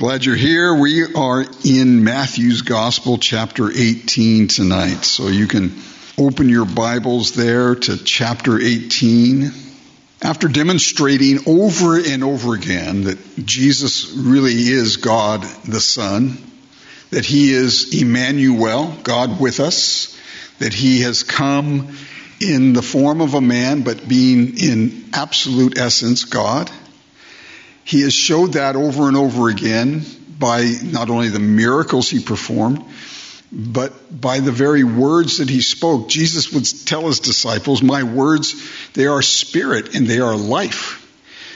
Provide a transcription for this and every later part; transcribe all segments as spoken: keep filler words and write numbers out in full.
Glad you're here. We are in Matthew's Gospel, chapter eighteen tonight. So you can open your Bibles there to chapter eighteen. After demonstrating over and over again that Jesus really is God the Son, that he is Emmanuel, God with us, that he has come in the form of a man, but being in absolute essence God. He has showed that over and over again by not only the miracles he performed, but by the very words that he spoke. Jesus would tell his disciples, my words, they are spirit and they are life.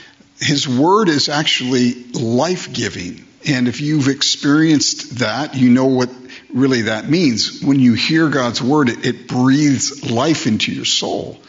His word is actually life-giving. And if you've experienced that, you know what really that means. When you hear God's word, it, it breathes life into your soul.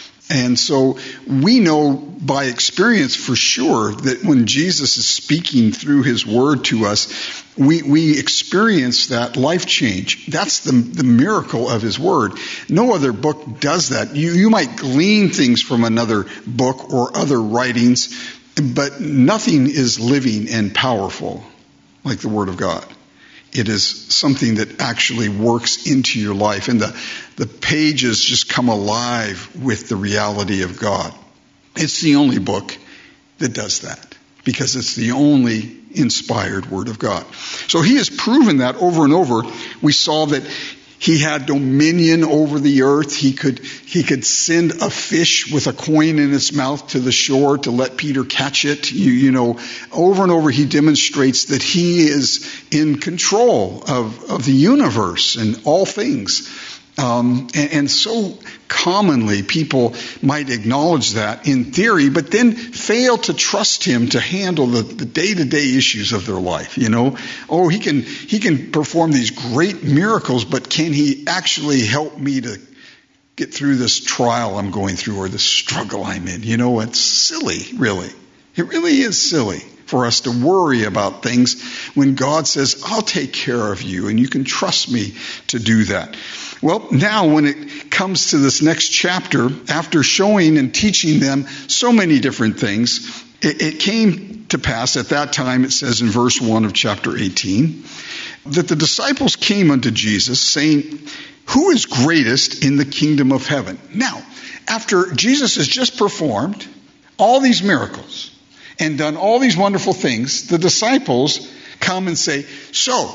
And so we know by experience for sure that when Jesus is speaking through his word to us, we, we experience that life change. That's the, the miracle of his word. No other book does that. You, you might glean things from another book or other writings, but nothing is living and powerful like the word of God. It is something that actually works into your life. And the, the pages just come alive with the reality of God. It's the only book that does that because it's the only inspired word of God. So he has proven that over and over. We saw that he had dominion over the earth. He could, he could send a fish with a coin in its mouth to the shore to let Peter catch it. You, you know, over and over he demonstrates that he is in control of, of the universe and all things. Um, and, and so commonly people might acknowledge that in theory, but then fail to trust him to handle the, the day-to-day issues of their life. You know, oh, he can he can perform these great miracles, but can he actually help me to get through this trial I'm going through or this struggle I'm in? You know, it's silly, really. It really is silly for us to worry about things when God says, I'll take care of you and you can trust me to do that. Well, now when it comes to this next chapter, after showing and teaching them so many different things, it, it came to pass at that time, it says in verse one of chapter eighteen, that the disciples came unto Jesus saying, who is greatest in the kingdom of heaven? Now, after Jesus has just performed all these miracles and done all these wonderful things, the disciples come and say, so,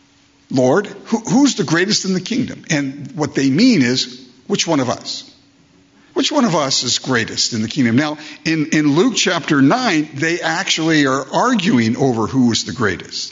Lord, who, who's the greatest in the kingdom? And what they mean is, which one of us? Which one of us is greatest in the kingdom? Now, in, in Luke chapter nine, they actually are arguing over who is the greatest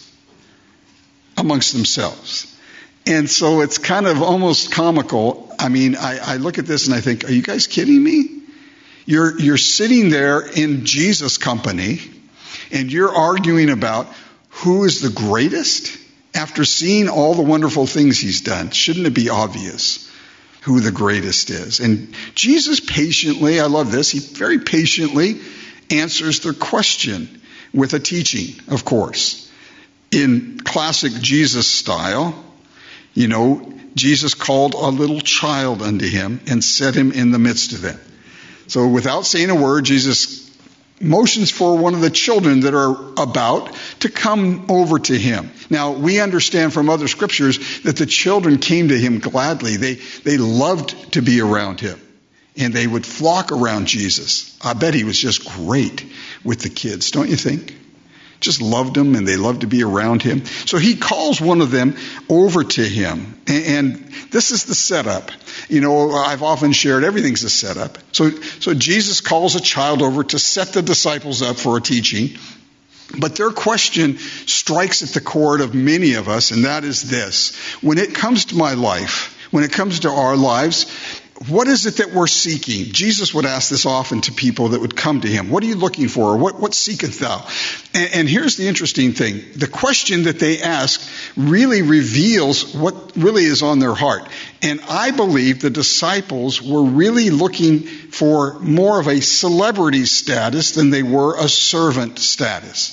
amongst themselves. And so it's kind of almost comical. I mean, I, I look at this and I think, are you guys kidding me? You're, you're sitting there in Jesus' company and you're arguing about who is the greatest? After seeing all the wonderful things he's done, shouldn't it be obvious who the greatest is? And Jesus patiently, I love this, he very patiently answers their question with a teaching, of course. In classic Jesus style, you know, Jesus called a little child unto him and set him in the midst of them. So without saying a word, Jesus motions for one of the children that are about to come over to him. Now, we understand from other scriptures that the children came to him gladly. They, they loved to be around him, and they would flock around Jesus. I bet he was just great with the kids, don't you think? Just loved them, and they loved to be around him. So he calls one of them over to him, and, and this is the setup. You know, I've often shared everything's a setup. So, so Jesus calls a child over to set the disciples up for a teaching. But their question strikes at the chord of many of us, and that is this. When it comes to my life, when it comes to our lives, what is it that we're seeking? Jesus would ask this often to people that would come to him. What are you looking for? What, what seeketh thou? And, and here's the interesting thing. The question that they ask really reveals what really is on their heart. And I believe the disciples were really looking for more of a celebrity status than they were a servant status.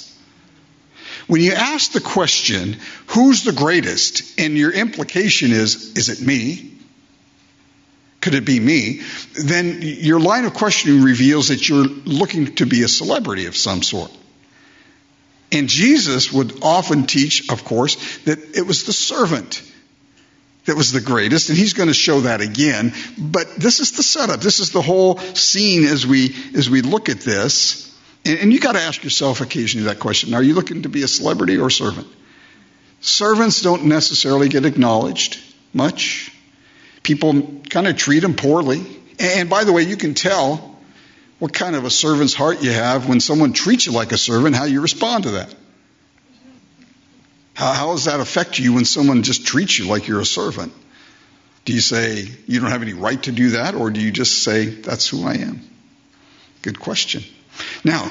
When you ask the question, who's the greatest? And your implication is, is it me? Could it be me? Then your line of questioning reveals that you're looking to be a celebrity of some sort. And Jesus would often teach, of course, that it was the servant that was the greatest, and he's going to show that again. But this is the setup. This is the whole scene as we as we look at this. And, and you got to ask yourself occasionally that question: are you looking to be a celebrity or a servant? Servants don't necessarily get acknowledged much. People kind of treat them poorly. And by the way, you can tell what kind of a servant's heart you have when someone treats you like a servant, how you respond to that. How, how does that affect you when someone just treats you like you're a servant? Do you say, you don't have any right to do that? Or do you just say, that's who I am? Good question. Now,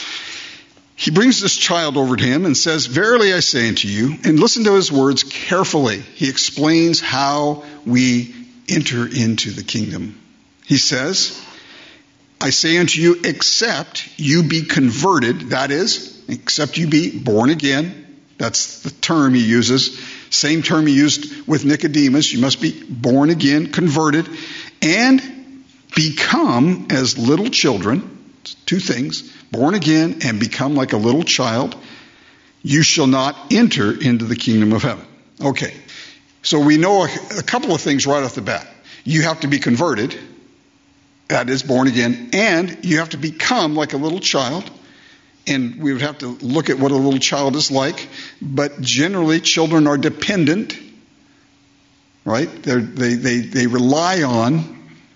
he brings this child over to him and says, verily I say unto you, and listen to his words carefully. He explains how we enter into the kingdom. He says, I say unto you, except you be converted, that is, except you be born again. That's the term he uses. Same term he used with Nicodemus. You must be born again, converted, and become as little children. Two things. Born again and become like a little child. You shall not enter into the kingdom of heaven. Okay. So we know a, a couple of things right off the bat. You have to be converted. That is born again. And you have to become like a little child. And we would have to look at what a little child is like. But generally, children are dependent, right? They're, they they they rely on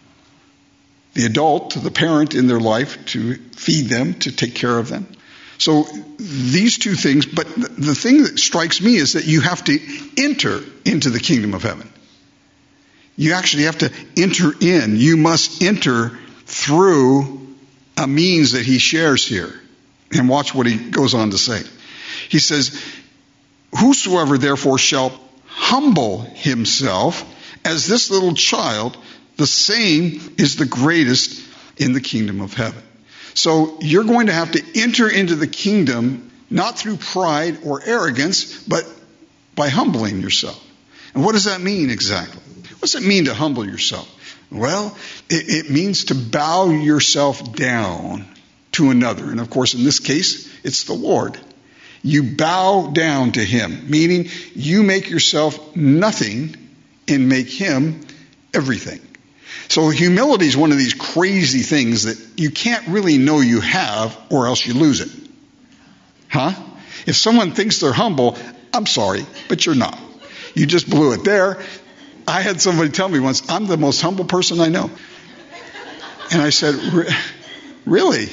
the adult, the parent in their life to feed them, to take care of them. So these two things. But the thing that strikes me is that you have to enter into the kingdom of heaven. You actually have to enter in. You must enter through a means that he shares here. And watch what he goes on to say. He says, whosoever therefore shall humble himself as this little child, the same is the greatest in the kingdom of heaven. So you're going to have to enter into the kingdom not through pride or arrogance, but by humbling yourself. And what does that mean exactly? What does it mean to humble yourself? Well, it, it means to bow yourself down to another. And of course, in this case, it's the Lord. You bow down to him, meaning you make yourself nothing and make him everything. So humility is one of these crazy things that you can't really know you have, or else you lose it. Huh? If someone thinks they're humble, I'm sorry, but you're not. You just blew it there. I had somebody tell me once, I'm the most humble person I know. And I said, really?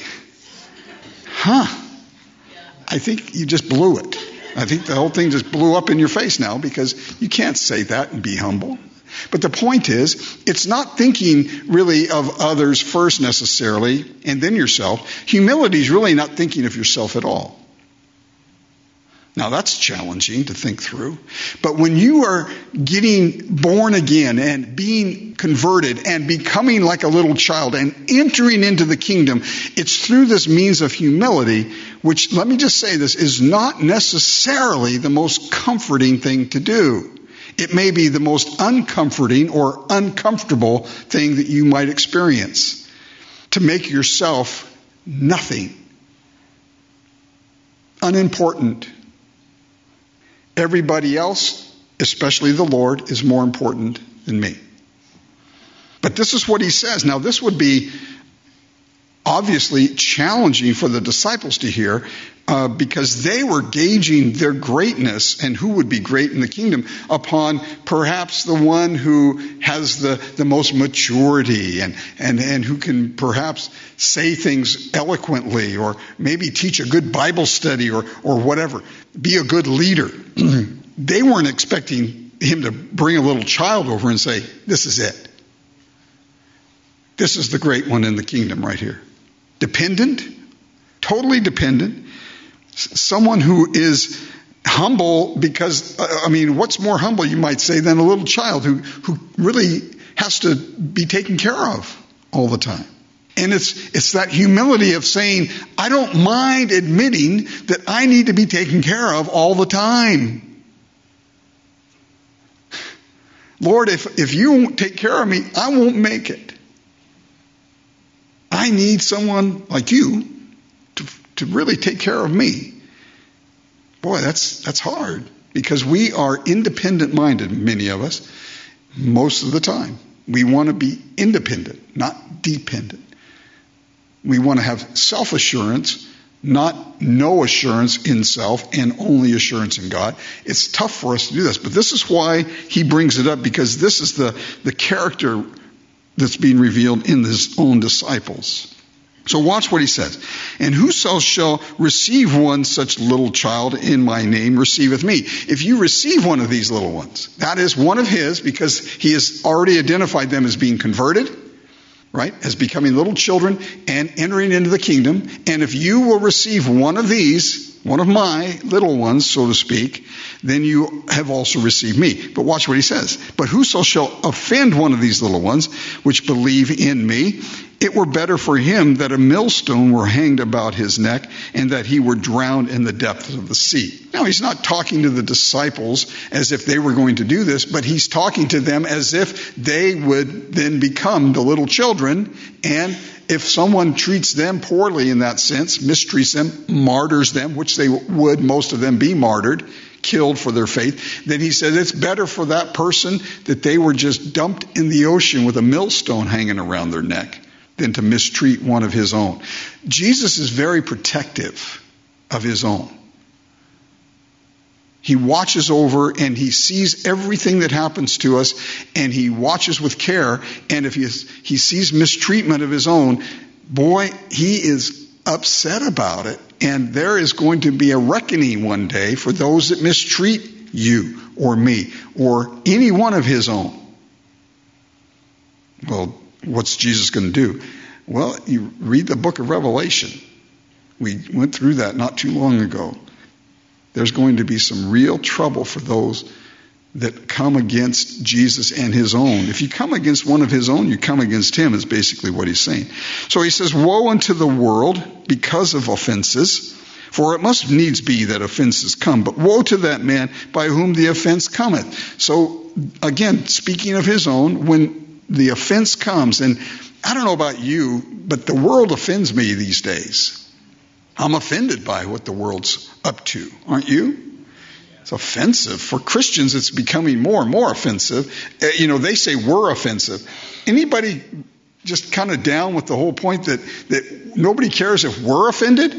Huh. I think you just blew it. I think the whole thing just blew up in your face now, because you can't say that and be humble. But the point is, it's not thinking really of others first necessarily and then yourself. Humility is really not thinking of yourself at all. Now that's challenging to think through. But when you are getting born again and being converted and becoming like a little child and entering into the kingdom, it's through this means of humility, which, let me just say this, is not necessarily the most comforting thing to do. It may be the most uncomforting or uncomfortable thing that you might experience. To make yourself nothing. Unimportant. Everybody else, especially the Lord, is more important than me. But this is what he says. Now, this would be obviously challenging for the disciples to hear, uh, because they were gauging their greatness and who would be great in the kingdom upon perhaps the one who has the, the most maturity and, and, and who can perhaps say things eloquently, or maybe teach a good Bible study, or, or whatever, be a good leader. They weren't expecting him to bring a little child over and say, this is it. This is the great one in the kingdom right here. Dependent, totally dependent. Someone who is humble because, I mean, what's more humble, you might say, than a little child who, who really has to be taken care of all the time. And it's it's that humility of saying, I don't mind admitting that I need to be taken care of all the time. Lord, if, if you won't take care of me, I won't make it. I need someone like you to, to really take care of me. Boy, that's that's hard because we are independent-minded, many of us, most of the time. We want to be independent, not dependent. We want to have self-assurance, not no assurance in self and only assurance in God. It's tough for us to do this, but this is why he brings it up, because this is the, the character that's being revealed in his own disciples. So watch what he says. And whoso shall receive one such little child in my name receiveth me. If you receive one of these little ones, that is one of his, because he has already identified them as being converted, right, as becoming little children and entering into the kingdom. And if you will receive one of these, one of my little ones, so to speak, then you have also received me. But watch what he says. But whoso shall offend one of these little ones, which believe in me, it were better for him that a millstone were hanged about his neck and that he were drowned in the depths of the sea. Now, he's not talking to the disciples as if they were going to do this, but he's talking to them as if they would then become the little children. And if someone treats them poorly in that sense, mistreats them, martyrs them, which they would, most of them, be martyred, killed for their faith, then he said it's better for that person that they were just dumped in the ocean with a millstone hanging around their neck than to mistreat one of his own. Jesus is very protective of his own. He watches over and he sees everything that happens to us, and he watches with care. And if he, is, he sees mistreatment of his own, boy, he is upset about it. And there is going to be a reckoning one day for those that mistreat you or me or any one of his own. Well, what's Jesus going to do? Well, you read the book of Revelation. We went through that not too long ago. There's going to be some real trouble for those that come against Jesus and his own. If you come against one of his own, you come against him, is basically what he's saying. So he says, woe unto the world because of offenses, for it must needs be that offenses come. But woe to that man by whom the offense cometh. So again, speaking of his own, when the offense comes, and I don't know about you, but the world offends me these days. I'm offended by what the world's up to, aren't you? It's offensive. For Christians, it's becoming more and more offensive. Uh, you know, they say we're offensive. Anybody just kind of down with the whole point that, that nobody cares if we're offended?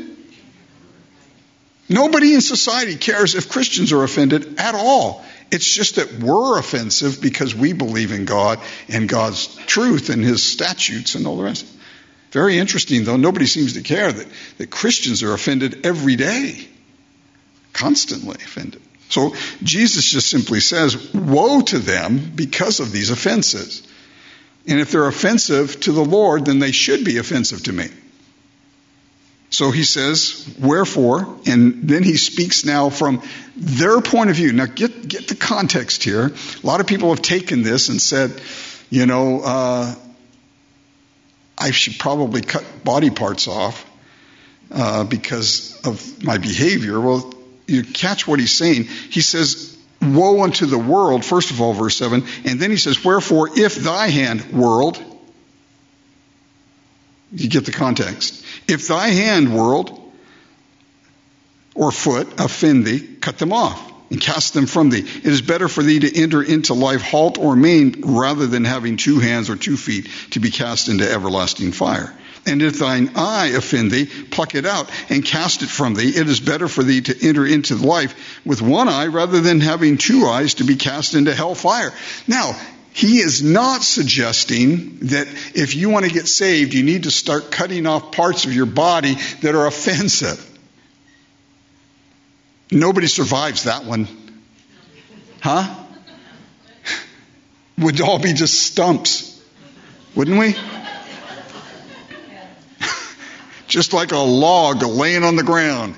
Nobody in society cares if Christians are offended at all. It's just that we're offensive because we believe in God and God's truth and his statutes and all the rest. Very interesting, though. Nobody seems to care that, that Christians are offended every day. Constantly offended. So Jesus just simply says, woe to them because of these offenses. And if they're offensive to the Lord, then they should be offensive to me. So he says, wherefore, and then he speaks now from their point of view. Now get, get the context here. A lot of people have taken this and said, you know, uh, I should probably cut body parts off uh, because of my behavior. Well, you catch what he's saying. He says, woe unto the world, first of all, verse seven. And then he says, wherefore, if thy hand, world, you get the context. If thy hand, world, or foot, offend thee, cut them off and cast them from thee. It is better for thee to enter into life halt or maimed rather than having two hands or two feet to be cast into everlasting fire. And if thine eye offend thee, pluck it out and cast it from thee. It is better for thee to enter into life with one eye rather than having two eyes to be cast into hell fire. Now, he is not suggesting that if you want to get saved, you need to start cutting off parts of your body that are offensive. Nobody survives that one. Huh? We'd all be just stumps, wouldn't we? Just like a log laying on the ground.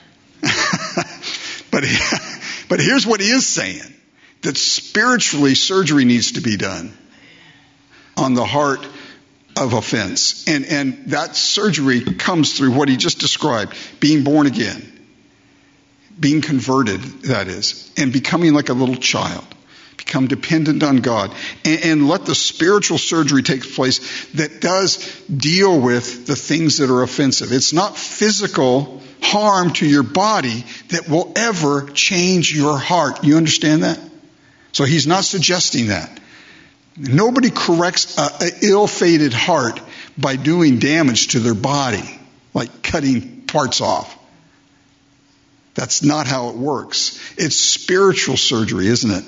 but, but here's what he is saying. That spiritually surgery needs to be done on the heart of offense. And, and that surgery comes through what he just described. Being born again. Being converted, that is. And becoming like a little child. Become dependent on God. And, and let the spiritual surgery take place that does deal with the things that are offensive. It's not physical harm to your body that will ever change your heart. You understand that? So he's not suggesting that. Nobody corrects an ill-fated heart by doing damage to their body, like cutting parts off. That's not how it works. It's spiritual surgery, isn't it?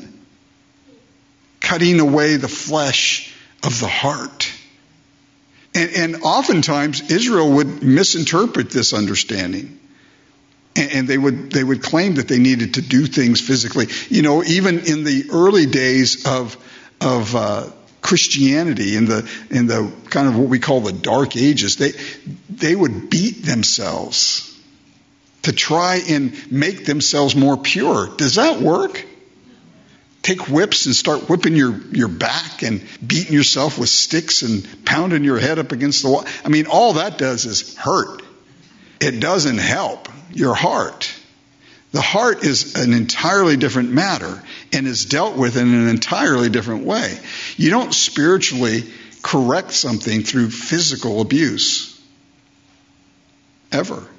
Cutting away the flesh of the heart. And, and oftentimes Israel would misinterpret this understanding. And, and they would they would claim that they needed to do things physically. You know, even in the early days of of uh, Christianity, in the in the kind of what we call the Dark Ages, they they would beat themselves to try and make themselves more pure. Does that work? Take whips and start whipping your, your back and beating yourself with sticks and pounding your head up against the wall. I mean, all that does is hurt. It doesn't help your heart. The heart is an entirely different matter and is dealt with in an entirely different way. You don't spiritually correct something through physical abuse. Ever.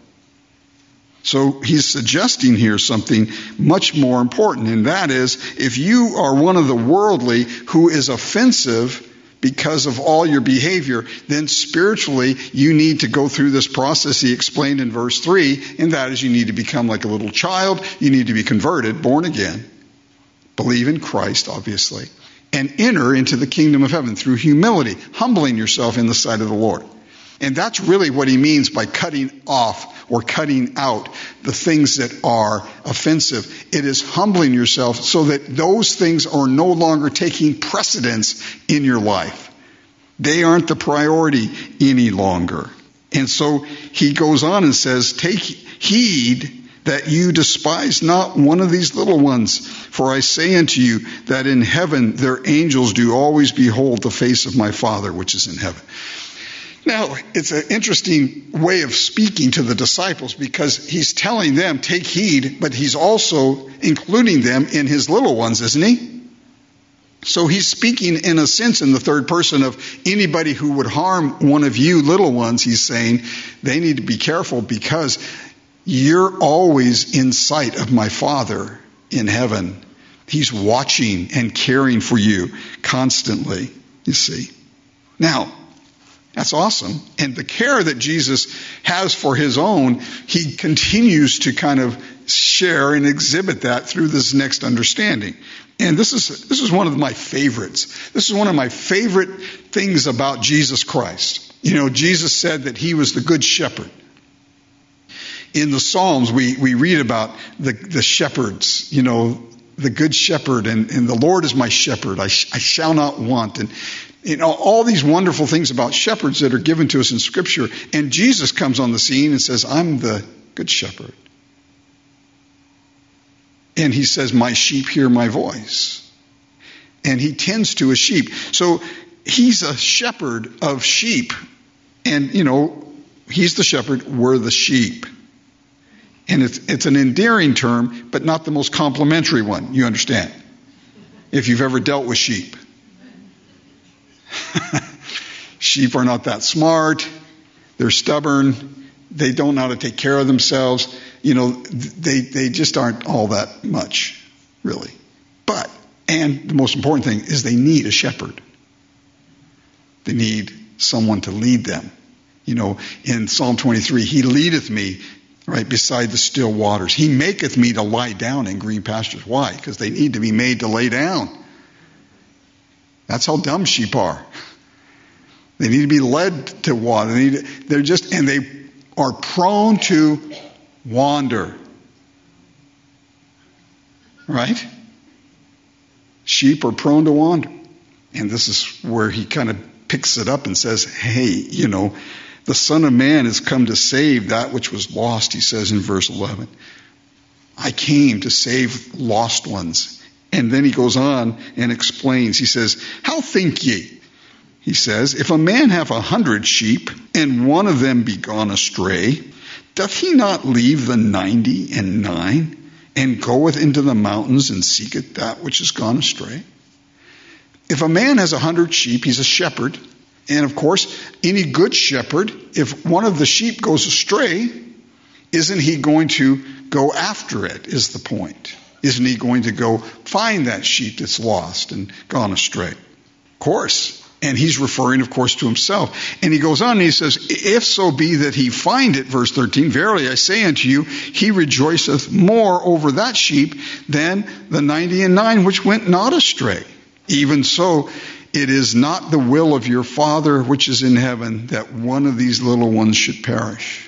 So he's suggesting here something much more important, and that is, if you are one of the worldly who is offensive because of all your behavior, then spiritually you need to go through this process he explained in verse three, and that is you need to become like a little child, you need to be converted, born again, believe in Christ, obviously, and enter into the kingdom of heaven through humility, humbling yourself in the sight of the Lord. And that's really what he means by cutting off or cutting out the things that are offensive. It is humbling yourself so that those things are no longer taking precedence in your life. They aren't the priority any longer. And so he goes on and says, take heed that you despise not one of these little ones. For I say unto you that in heaven their angels do always behold the face of my Father which is in heaven. Now, it's an interesting way of speaking to the disciples because he's telling them, take heed, but he's also including them in his little ones, isn't he? So he's speaking in a sense in the third person of anybody who would harm one of you little ones. He's saying they need to be careful because you're always in sight of my Father in heaven. He's watching and caring for you constantly, you see. Now, that's awesome. And the care that Jesus has for his own, he continues to kind of share and exhibit that through this next understanding. And this is this is one of my favorites. This is one of my favorite things about Jesus Christ. You know, Jesus said that he was the good shepherd. In the Psalms, we, we read about the, the shepherds, you know, the good shepherd, and, and the Lord is my shepherd. I, sh- I shall not want. And you know, all these wonderful things about shepherds that are given to us in Scripture. And Jesus comes on the scene and says, I'm the good shepherd. And he says, my sheep hear my voice. And he tends to a sheep. So he's a shepherd of sheep. And, you know, he's the shepherd, we're the sheep. And it's, it's an endearing term, but not the most complimentary one, you understand, if you've ever dealt with sheep. Sheep are not that smart. They're stubborn. They don't know how to take care of themselves. You know, they, they just aren't all that much, really. But, and the most important thing is they need a shepherd. They need someone to lead them. You know, in Psalm twenty-three, he leadeth me right beside the still waters. He maketh me to lie down in green pastures. Why? Because they need to be made to lay down. That's how dumb sheep are. They need to be led to water. They need to, they're just, and they are prone to wander. Right? Sheep are prone to wander. And this is where he kind of picks it up and says, hey, you know, the Son of Man has come to save that which was lost, he says in verse eleven. I came to save lost ones. And then he goes on and explains. He says, how think ye? He says, if a man have a hundred sheep, and one of them be gone astray, doth he not leave the ninety and nine, and goeth into the mountains and seeketh that which is gone astray? If a man has a hundred sheep, he's a shepherd. And of course, any good shepherd, if one of the sheep goes astray, isn't he going to go after it, is the point. Isn't he going to go find that sheep that's lost and gone astray? Of course. And he's referring, of course, to himself. And he goes on and he says, if so be that he find it, verse thirteen, verily I say unto you, he rejoiceth more over that sheep than the ninety and nine which went not astray. Even so, it is not the will of your Father which is in heaven that one of these little ones should perish.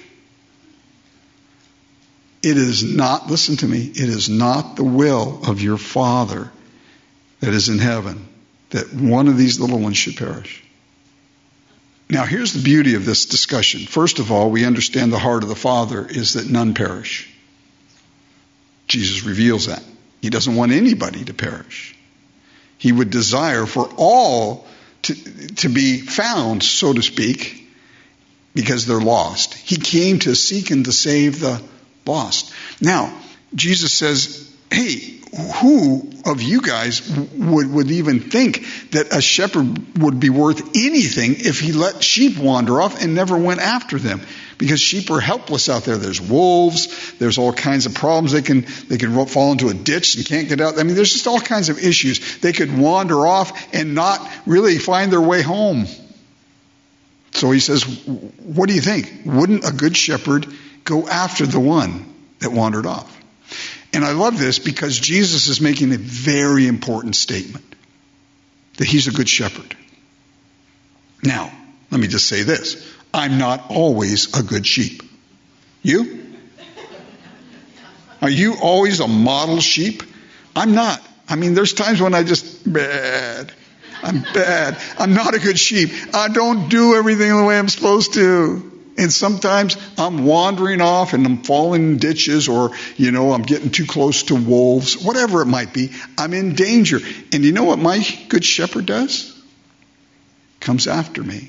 It is not, listen to me, it is not the will of your Father that is in heaven that one of these little ones should perish. Now, here's the beauty of this discussion. First of all, we understand the heart of the Father is that none perish. Jesus reveals that. He doesn't want anybody to perish. He would desire for all to, to be found, so to speak, because they're lost. He came to seek and to save the lost. Now, Jesus says, hey, who of you guys would, would even think that a shepherd would be worth anything if he let sheep wander off and never went after them? Because sheep are helpless out there. There's wolves. There's all kinds of problems. They can they can fall into a ditch and can't get out. I mean, there's just all kinds of issues. They could wander off and not really find their way home. So he says, what do you think? Wouldn't a good shepherd go after the one that wandered off? And I love this because Jesus is making a very important statement, that he's a good shepherd. Now, let me just say this. I'm not always a good sheep. You? Are you always a model sheep? I'm not. I mean, there's times when I just, bad. I'm bad. I'm not a good sheep. I don't do everything the way I'm supposed to. And sometimes I'm wandering off and I'm falling in ditches, or, you know, I'm getting too close to wolves, whatever it might be. I'm in danger. And you know what my good shepherd does? Comes after me.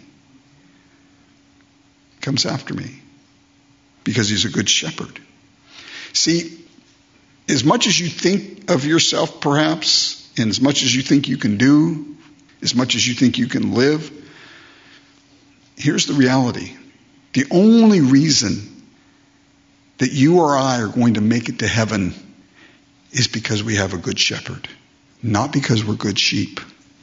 Comes after me. Because he's a good shepherd. See, as much as you think of yourself, perhaps, and as much as you think you can do, as much as you think you can live, here's the reality. The only reason that you or I are going to make it to heaven is because we have a good shepherd, not because we're good sheep.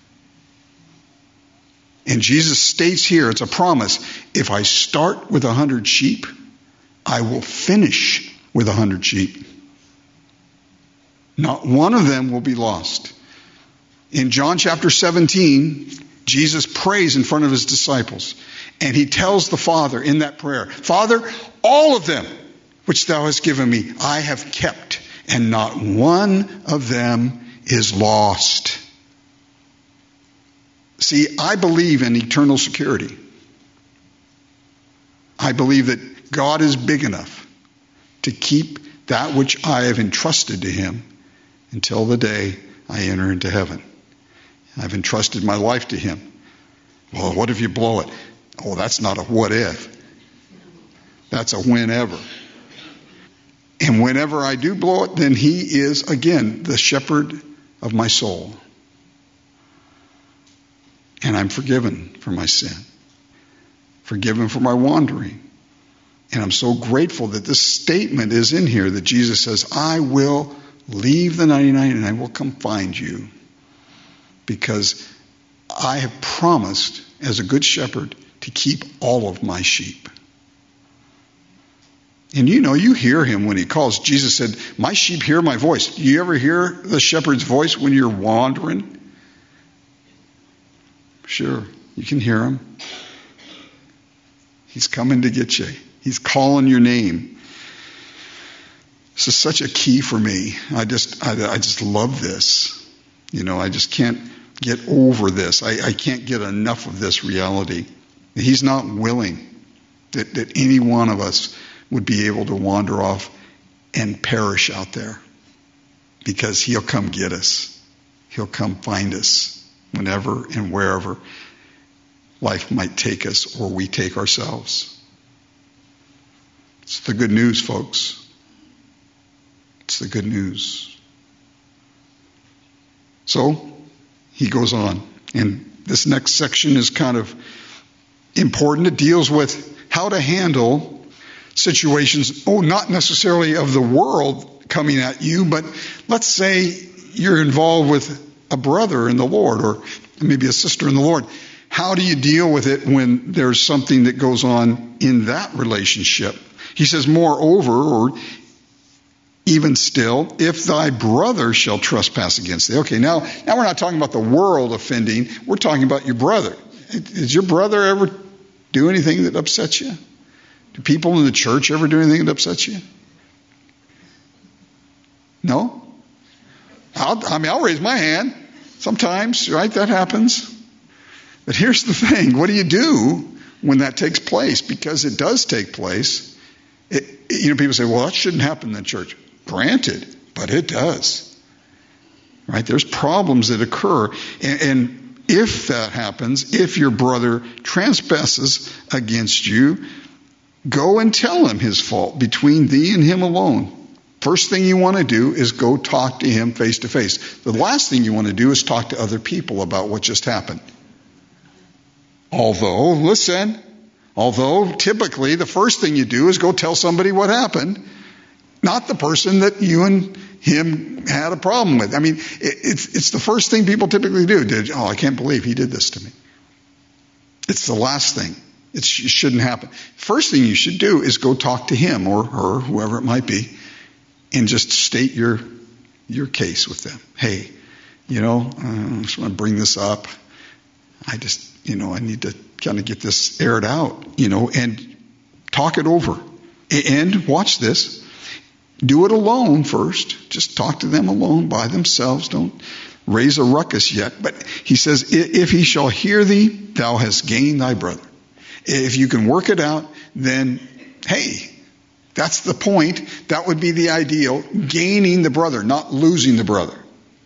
And Jesus states here, it's a promise, if I start with a hundred sheep, I will finish with a hundred sheep. Not one of them will be lost. In John chapter seventeen, Jesus prays in front of his disciples. And he tells the Father in that prayer, Father, all of them which thou hast given me, I have kept, and not one of them is lost. See, I believe in eternal security. I believe that God is big enough to keep that which I have entrusted to him until the day I enter into heaven. I've entrusted my life to him. Well, what if you blow it? Oh, that's not a what if. That's a whenever. And whenever I do blow it, then he is, again, the shepherd of my soul. And I'm forgiven for my sin. Forgiven for my wandering. And I'm so grateful that this statement is in here that Jesus says, I will leave the ninety-nine and I will come find you. Because I have promised as a good shepherd to keep all of my sheep. And you know, you hear him when he calls. Jesus said, my sheep hear my voice. Do you ever hear the shepherd's voice when you're wandering? Sure, you can hear him. He's coming to get you. He's calling your name. This is such a key for me. I just, I, I just love this. You know, I just can't get over this. I, I can't get enough of this reality. He's not willing that, that any one of us would be able to wander off and perish out there, because he'll come get us. He'll come find us whenever and wherever life might take us or we take ourselves. It's the good news, folks. It's the good news. So he goes on, and this next section is kind of important. It deals with how to handle situations, oh, not necessarily of the world coming at you, but let's say you're involved with a brother in the Lord or maybe a sister in the Lord. How do you deal with it when there's something that goes on in that relationship? He says, moreover, or even still, if thy brother shall trespass against thee. Okay, now, now we're not talking about the world offending. We're talking about your brother. Does your brother ever do anything that upsets you? Do people in the church ever do anything that upsets you? No? I'll, I mean, I'll raise my hand. Sometimes, right, that happens. But here's the thing. What do you do when that takes place? Because it does take place. It, you know, people say, well, that shouldn't happen in the church. Granted, but it does. Right? There's problems that occur. And, and if that happens, if your brother trespasses against you, go and tell him his fault between thee and him alone. First thing you want to do is go talk to him face to face. The last thing you want to do is talk to other people about what just happened. Although, listen, although typically the first thing you do is go tell somebody what happened, not the person that you and him had a problem with. I mean, it's it's the first thing people typically do. Oh, I can't believe he did this to me. It's the last thing. It shouldn't happen. First thing you should do is go talk to him or her, whoever it might be, and just state your your case with them. Hey, you know, I just want to bring this up. I just, you know, I need to kind of get this aired out, you know, and talk it over. And watch this. Do it alone first. Just talk to them alone by themselves. Don't raise a ruckus yet. But he says, if he shall hear thee, thou hast gained thy brother. If you can work it out, then, hey, that's the point. That would be the ideal. Gaining the brother, not losing the brother.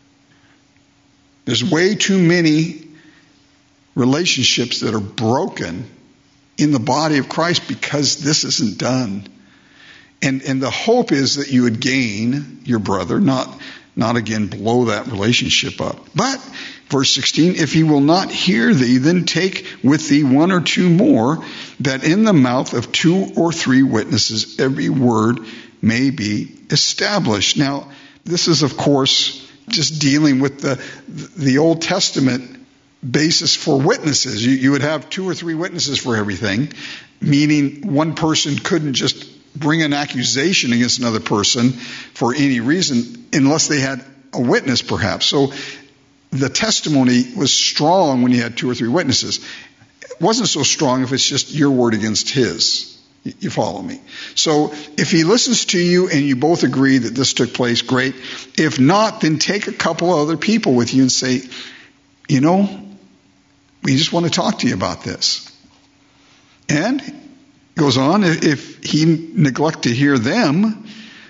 There's way too many relationships that are broken in the body of Christ because this isn't done. And and the hope is that you would gain your brother, not not again blow that relationship up. But, verse sixteen, if he will not hear thee, then take with thee one or two more, that in the mouth of two or three witnesses every word may be established. Now, this is, of course, just dealing with the the Old Testament basis for witnesses. You, you would have two or three witnesses for everything, meaning one person couldn't just bring an accusation against another person for any reason unless they had a witness, perhaps. So the testimony was strong when you had two or three witnesses. It wasn't so strong if it's just your word against his. You follow me? So if he listens to you and you both agree that this took place, great. If not, then take a couple of other people with you and say, you know, we just want to talk to you about this. And goes on, if he neglect to hear them,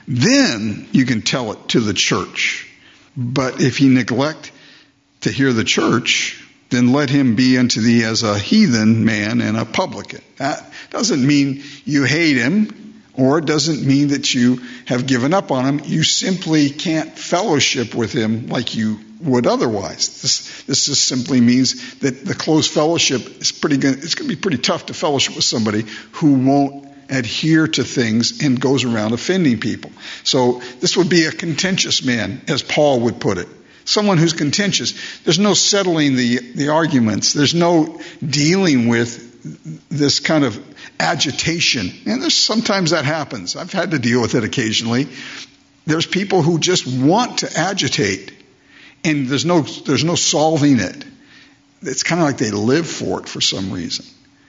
then you can tell it to the church. But if he neglect to hear the church, then let him be unto thee as a heathen man and a publican. That doesn't mean you hate him, or it doesn't mean that you have given up on him. You simply can't fellowship with him like you would otherwise. This this just simply means that the close fellowship is pretty good. It's going to be pretty tough to fellowship with somebody who won't adhere to things and goes around offending people. So this would be a contentious man, as Paul would put it. Someone who's contentious. There's no settling the, the arguments. There's no dealing with this kind of agitation. And there's sometimes that happens. I've had to deal with it occasionally. There's people who just want to agitate. And there's no there's no solving it. It's kind of like they live for it for some reason.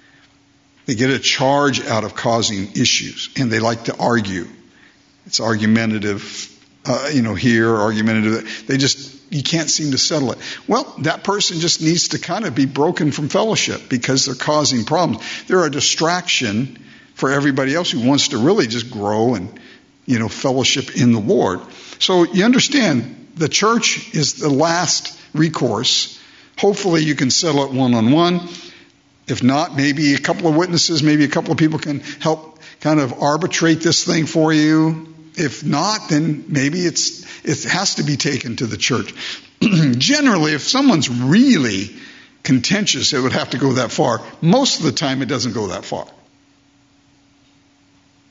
They get a charge out of causing issues, and they like to argue. It's argumentative, uh, you know, here, argumentative. They just, you can't seem to settle it. Well, that person just needs to kind of be broken from fellowship because they're causing problems. They're a distraction for everybody else who wants to really just grow and, you know, fellowship in the Lord. So you understand, the church is the last recourse. Hopefully you can settle it one-on-one. If not, maybe a couple of witnesses, maybe a couple of people can help kind of arbitrate this thing for you. If not, then maybe it's it has to be taken to the church. Generally, if someone's really contentious, it would have to go that far. Most of the time, it doesn't go that far.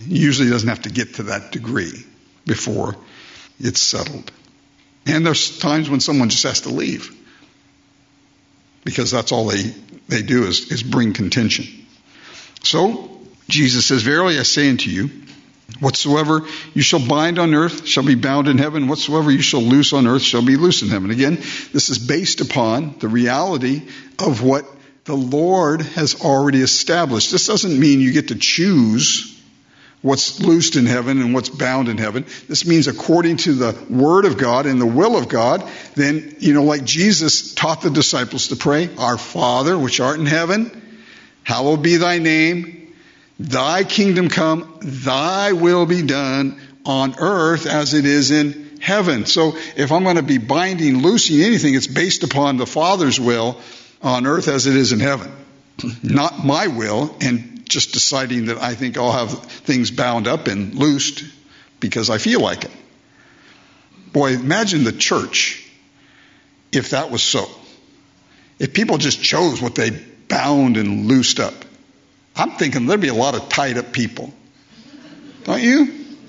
Usually doesn't have to get to that degree before it's settled. And there's times when someone just has to leave, because that's all they, they do is, is bring contention. So Jesus says, verily I say unto you, whatsoever you shall bind on earth shall be bound in heaven. Whatsoever you shall loose on earth shall be loosed in heaven. Again, this is based upon the reality of what the Lord has already established. This doesn't mean you get to choose what's loosed in heaven and what's bound in heaven. This means according to the Word of God and the will of God, then, you know, like Jesus taught the disciples to pray, Our Father, which art in heaven, hallowed be thy name, thy kingdom come, thy will be done on earth as it is in heaven. So if I'm going to be binding, loosing anything, it's based upon the Father's will on earth as it is in heaven. Not my will, and just deciding that I think I'll have things bound up and loosed because I feel like it. Boy, imagine the church if that was so. If people just chose what they bound and loosed up. I'm thinking there'd be a lot of tied up people. Don't you?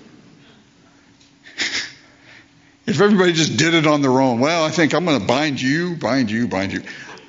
If everybody just did it on their own, well, I think I'm going to bind you, bind you, bind you.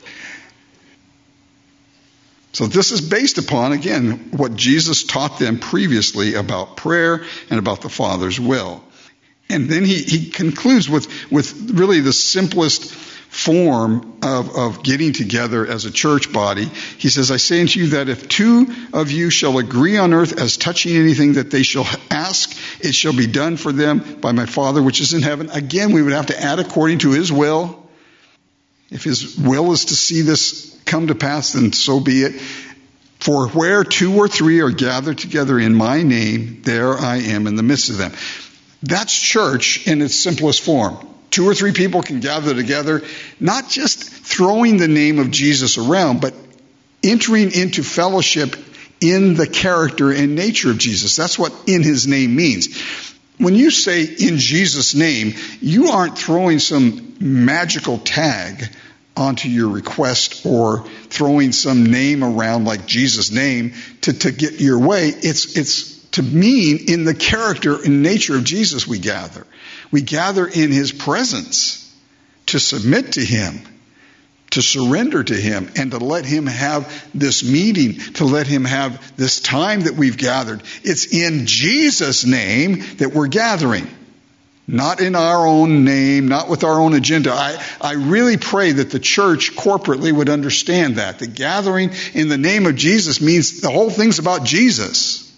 So this is based upon, again, what Jesus taught them previously about prayer and about the Father's will. And then he, he concludes with, with really the simplest form of, of getting together as a church body. He says, I say unto you that if two of you shall agree on earth as touching anything that they shall ask, it shall be done for them by my Father which is in heaven. Again, we would have to add according to his will. If his will is to see this come to pass, then so be it. For where two or three are gathered together in my name, there I am in the midst of them. That's church in its simplest form. Two or three people can gather together, not just throwing the name of Jesus around, but entering into fellowship in the character and nature of Jesus. That's what in his name means. When you say in Jesus' name, you aren't throwing some magical tag onto your request or throwing some name around like Jesus' name to, to get your way. It's, it's to mean in the character and nature of Jesus we gather. We gather in his presence to submit to him, to surrender to him, and to let him have this meeting, to let him have this time that we've gathered. It's in Jesus' name that we're gathering. Not in our own name, not with our own agenda. I, I really pray that the church corporately would understand that. The gathering in the name of Jesus means the whole thing's about Jesus.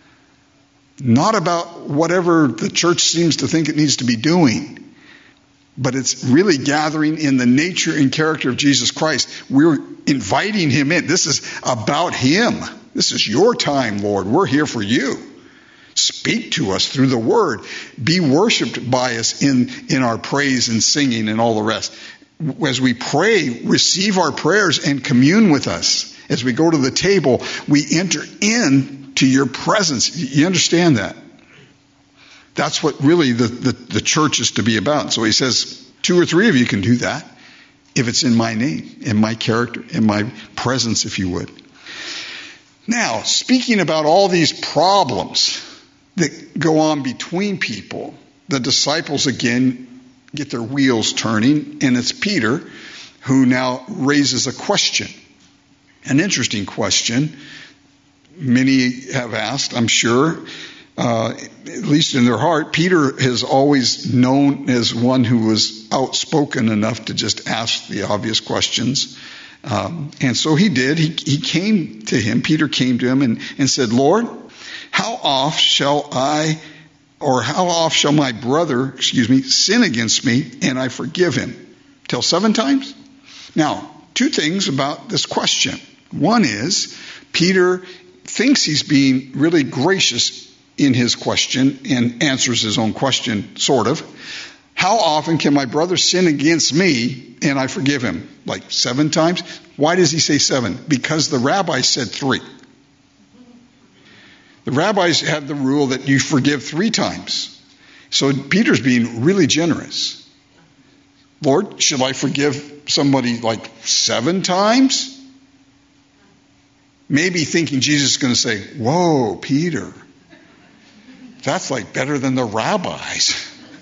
Not about whatever the church seems to think it needs to be doing. But it's really gathering in the nature and character of Jesus Christ. We're inviting him in. This is about him. This is your time, Lord. We're here for you. Speak to us through the word. Be worshiped by us in, in our praise and singing and all the rest. As we pray, receive our prayers and commune with us. As we go to the table, we enter into your presence. You understand that? That's what really the, the, the church is to be about. So he says, two or three of you can do that if it's in my name, in my character, in my presence, if you would. Now, speaking about all these problems that go on between people, the disciples again get their wheels turning, and it's Peter who now raises a question. An interesting question. Many have asked, I'm sure, uh, at least in their heart. Peter has always known as one who was outspoken enough to just ask the obvious questions. Um, and so he did. He, he came to him, Peter came to him and, and said, Lord, how oft shall I, or how oft shall my brother, excuse me, sin against me and I forgive him? Till seven times? Now, two things about this question. One is, Peter thinks he's being really gracious in his question and answers his own question, sort of. How often can my brother sin against me and I forgive him? Like seven times? Why does he say seven? Because the rabbis said three. The rabbis had the rule that you forgive three times. So Peter's being really generous. Lord, should I forgive somebody like seven times? Maybe thinking Jesus is going to say, whoa, Peter, That's like better than the rabbis.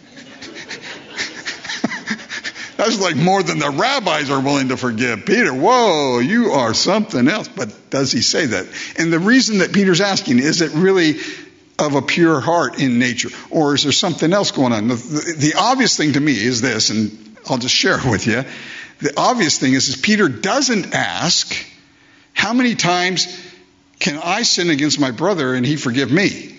That's like more than the rabbis are willing to forgive. Peter, whoa, you are something else. But does he say that? And the reason that Peter's asking, is it really of a pure heart in nature? Or is there something else going on? The, the, the obvious thing to me is this, and I'll just share it with you. The obvious thing is, is Peter doesn't ask, how many times can I sin against my brother and he forgive me?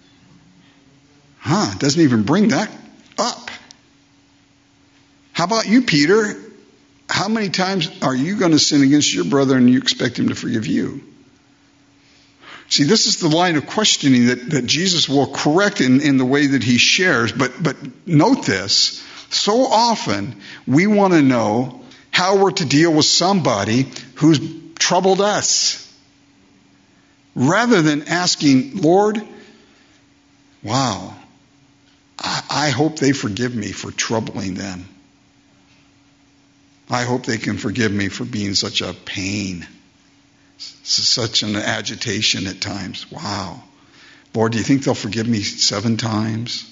Huh, doesn't even bring that up. How about you, Peter? How many times are you going to sin against your brother and you expect him to forgive you? See, this is the line of questioning that, that Jesus will correct in, in the way that he shares. But, but note this. So often we want to know how we're to deal with somebody who's troubled us, rather than asking, Lord, wow, I, I hope they forgive me for troubling them. I hope they can forgive me for being such a pain, such an agitation at times. Wow. Lord, do you think they'll forgive me seven times?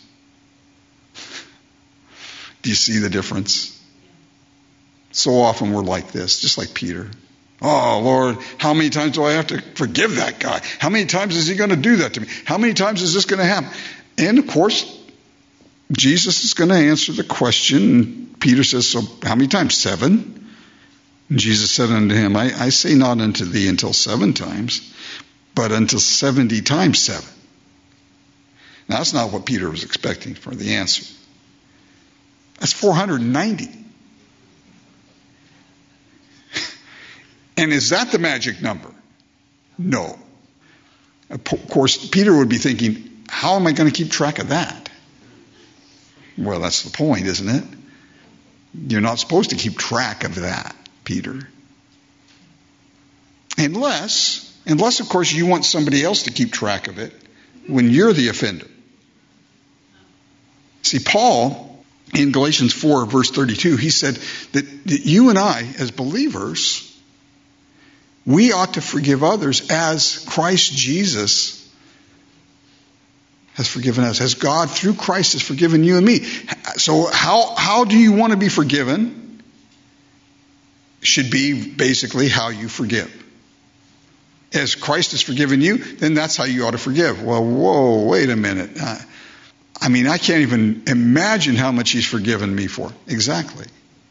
Do you see the difference? So often we're like this, just like Peter. Oh, Lord, how many times do I have to forgive that guy? How many times is he going to do that to me? How many times is this going to happen? And of course, Jesus is going to answer the question. Peter says, so how many times? Seven? And Jesus said unto him, I, I say not unto thee until seven times, but until seventy times seven. Now, that's not what Peter was expecting for the answer. That's four hundred ninety. And is that the magic number? No. Of course, Peter would be thinking, how am I going to keep track of that? Well, that's the point, isn't it? You're not supposed to keep track of that, Peter. Unless, unless, of course, you want somebody else to keep track of it when you're the offender. See, Paul, in Galatians four, verse thirty-two, he said that, that you and I, as believers, we ought to forgive others as Christ Jesus has forgiven us, as God through Christ has forgiven you and me. So how, how do you want to be forgiven? Should be basically how you forgive. As Christ has forgiven you, then that's how you ought to forgive. Well, whoa, wait a minute. Uh, I mean, I can't even imagine how much he's forgiven me for. Exactly.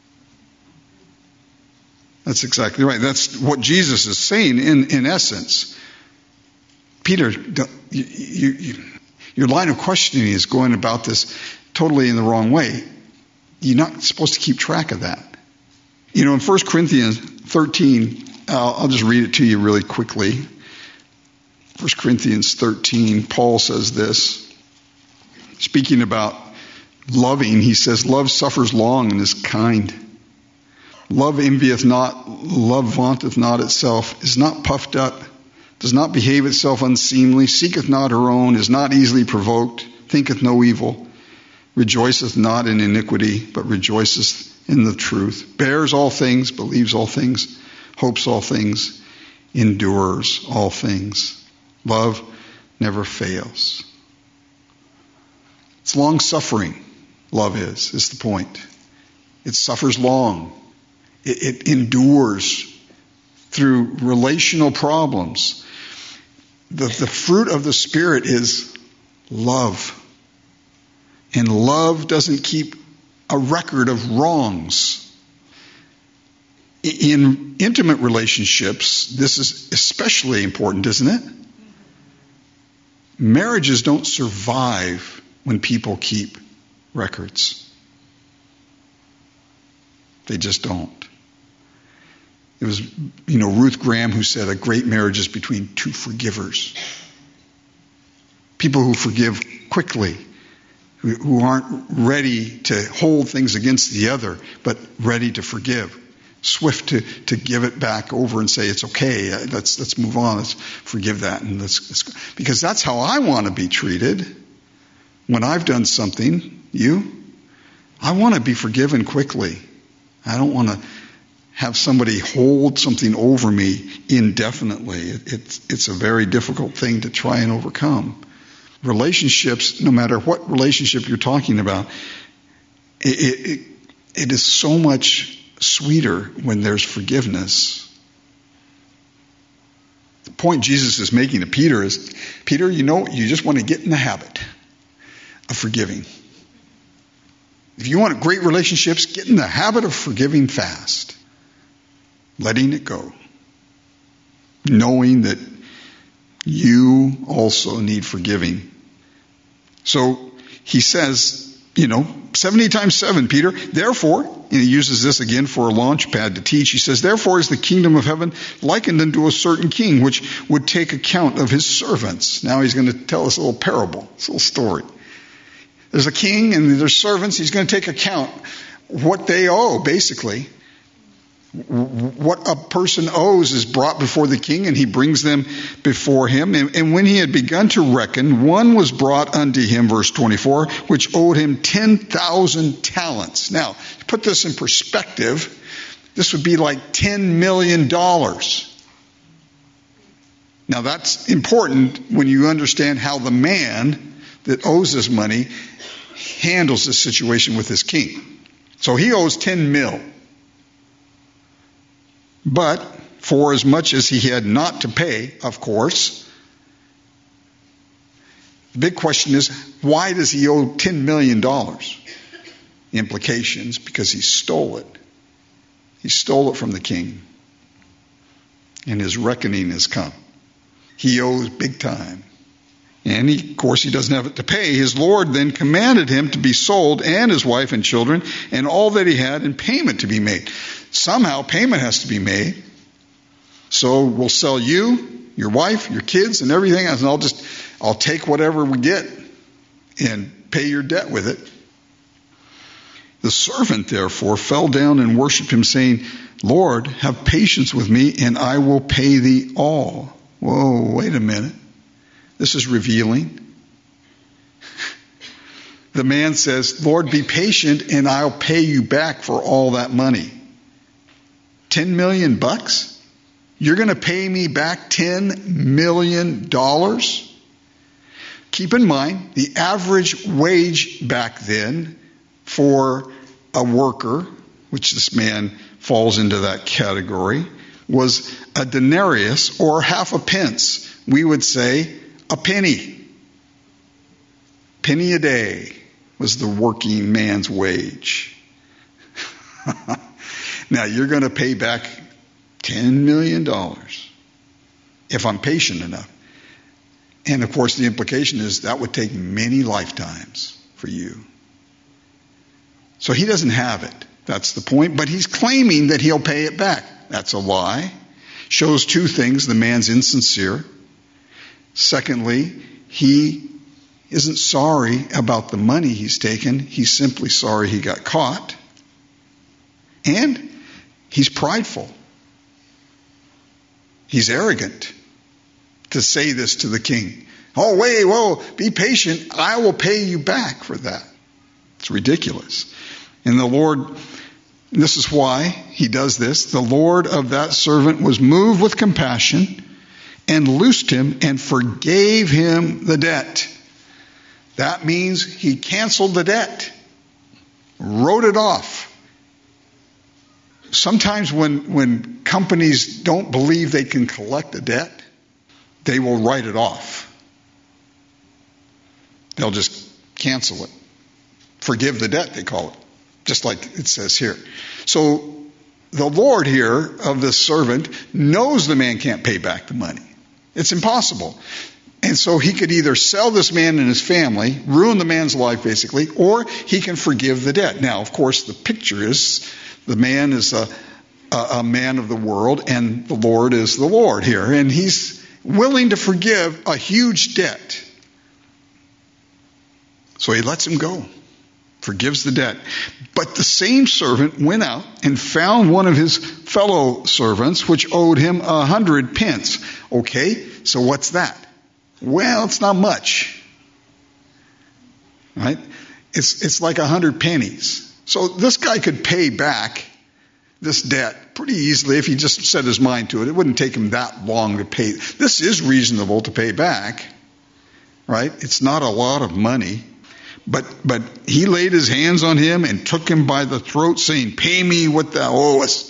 That's exactly right. That's what Jesus is saying in, in essence. Peter, you, you, you, your line of questioning is going about this totally in the wrong way. You're not supposed to keep track of that. You know, in First Corinthians thirteen, uh, I'll just read it to you really quickly. First Corinthians thirteen, Paul says this. Speaking about loving, he says, love suffers long and is kind. Love envieth not, love vaunteth not itself, is not puffed up, does not behave itself unseemly, seeketh not her own, is not easily provoked, thinketh no evil, rejoiceth not in iniquity, but rejoiceth in the truth, bears all things, believes all things, hopes all things, endures all things. Love never fails. It's long-suffering, love is, is the point. It suffers long. It, it endures through relational problems. The, the fruit of the Spirit is love. And love doesn't keep a record of wrongs. In intimate relationships, this is especially important, isn't it? Marriages don't survive when people keep records. They just don't. It was, you know, Ruth Graham who said a great marriage is between two forgivers. People who forgive quickly, who, who aren't ready to hold things against the other, but ready to forgive. Swift to, to give it back over and say, it's okay, let's let's move on, let's forgive that. and let's, let's go. Because that's how I want to be treated. When I've done something, you, I want to be forgiven quickly. I don't want to have somebody hold something over me indefinitely. It, it's, it's a very difficult thing to try and overcome. Relationships, no matter what relationship you're talking about, it, it, it is so much sweeter when there's forgiveness. The point Jesus is making to Peter is, Peter, you know, you just want to get in the habit of forgiving. If you want great relationships, get in the habit of forgiving fast. Letting it go. Knowing that you also need forgiving. So he says, you know, seventy times seven, Peter. Therefore, and he uses this again for a launch pad to teach. He says, therefore is the kingdom of heaven likened unto a certain king, which would take account of his servants. Now he's going to tell us a little parable, this little story. There's a king and there's servants. He's going to take account what they owe, basically. What a person owes is brought before the king, and he brings them before him. And, and when he had begun to reckon, one was brought unto him, verse twenty-four, which owed him ten thousand talents. Now, to put this in perspective, this would be like ten million dollars. Now, that's important when you understand how the man that owes this money handles this situation with his king. So he owes ten mil. But for as much as he had not to pay, of course, the big question is, why does he owe ten million dollars? The implications, because he stole it. He stole it from the king. And his reckoning has come. He owes big time. And he, of course, he doesn't have it to pay. His Lord then commanded him to be sold, and his wife and children, and all that he had, in payment to be made. Somehow payment has to be made. So we'll sell you, your wife, your kids, and everything else, and I'll just, I'll take whatever we get and pay your debt with it. The servant, therefore, fell down and worshipped him, saying, Lord, have patience with me, and I will pay thee all. Whoa, wait a minute. This is revealing. The man says, Lord, be patient and I'll pay you back for all that money. Ten million bucks? You're going to pay me back ten million dollars? Keep in mind, the average wage back then for a worker, which this man falls into that category, was a denarius or half a pence. We would say a penny. Penny a day was the working man's wage. Now, you're going to pay back ten million dollars if I'm patient enough. And, of course, the implication is that would take many lifetimes for you. So he doesn't have it. That's the point. But he's claiming that he'll pay it back. That's a lie. Shows two things. The man's insincere. Secondly, he isn't sorry about the money he's taken. He's simply sorry he got caught. And he's prideful. He's arrogant to say this to the king. Oh, wait, whoa, be patient. I will pay you back for that. It's ridiculous. And the Lord, this is why he does this. The Lord of that servant was moved with compassion and loosed him and forgave him the debt. That means he canceled the debt, wrote it off. Sometimes when, when companies don't believe they can collect a debt, they will write it off. They'll just cancel it. Forgive the debt, they call it, just like it says here. So the Lord here of this servant knows the man can't pay back the money. It's impossible. And so he could either sell this man and his family, ruin the man's life basically, or he can forgive the debt. Now, of course, the picture is the man is a, a, a man of the world and the Lord is the Lord here. And he's willing to forgive a huge debt. So he lets him go, forgives the debt. But the same servant went out and found one of his fellow servants, which owed him a hundred pence. Okay, so what's that? Well, it's not much, right? It's it's like a hundred pennies. So this guy could pay back this debt pretty easily if he just set his mind to it. It wouldn't take him that long to pay. This is reasonable to pay back. right? It's not a lot of money. But but he laid his hands on him and took him by the throat, saying, "Pay me what thou owest."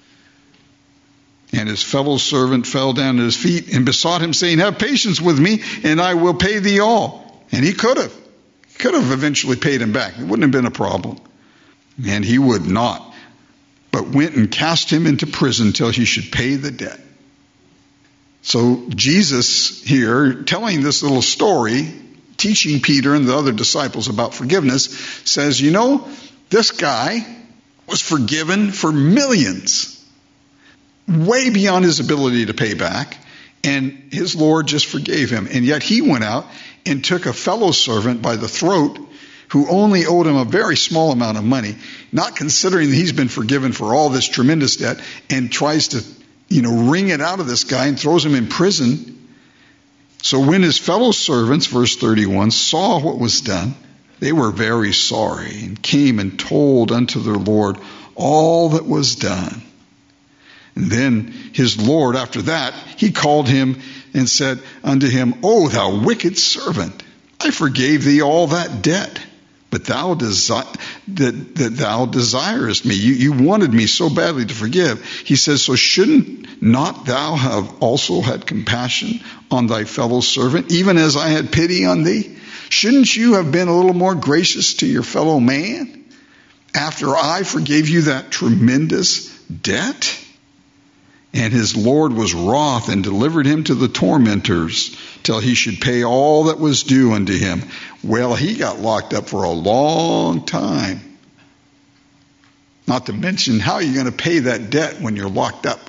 And his fellow servant fell down at his feet and besought him, saying, "Have patience with me, and I will pay thee all." And he could have. He could have eventually paid him back. It wouldn't have been a problem. And he would not, but went and cast him into prison till he should pay the debt. So Jesus here, telling this little story, teaching Peter and the other disciples about forgiveness, says, you know, this guy was forgiven for millions, way beyond his ability to pay back, and his Lord just forgave him. And yet he went out and took a fellow servant by the throat who only owed him a very small amount of money, not considering that he's been forgiven for all this tremendous debt, and tries to, you know, wring it out of this guy and throws him in prison. So when his fellow servants, verse thirty-one, saw what was done, they were very sorry and came and told unto their Lord all that was done. And then his Lord, after that, he called him and said unto him, "O thou wicked servant, I forgave thee all that debt, but thou desi- that, that thou desirest me." You, you wanted me so badly to forgive. He says, "So shouldn't not thou have also had compassion on thy fellow servant, even as I had pity on thee? Shouldn't you have been a little more gracious to your fellow man after I forgave you that tremendous debt?" And his Lord was wroth and delivered him to the tormentors till he should pay all that was due unto him. Well, he got locked up for a long time. Not to mention, how are you going to pay that debt when you're locked up?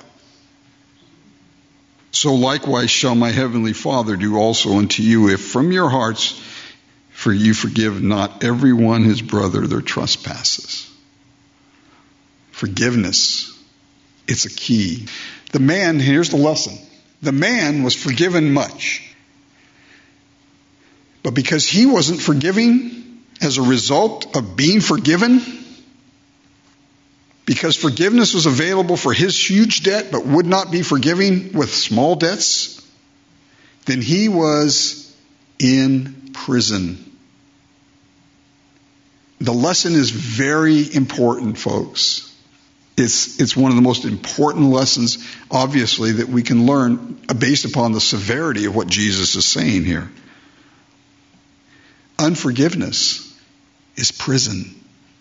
So likewise shall my heavenly Father do also unto you, if from your hearts for you forgive not every one his brother their trespasses. Forgiveness. It's a key. The man, here's the lesson. The man was forgiven much. But because he wasn't forgiving as a result of being forgiven, because forgiveness was available for his huge debt but would not be forgiving with small debts, then he was in prison. The lesson is very important, folks. It's, it's one of the most important lessons, obviously, that we can learn based upon the severity of what Jesus is saying here. Unforgiveness is prison.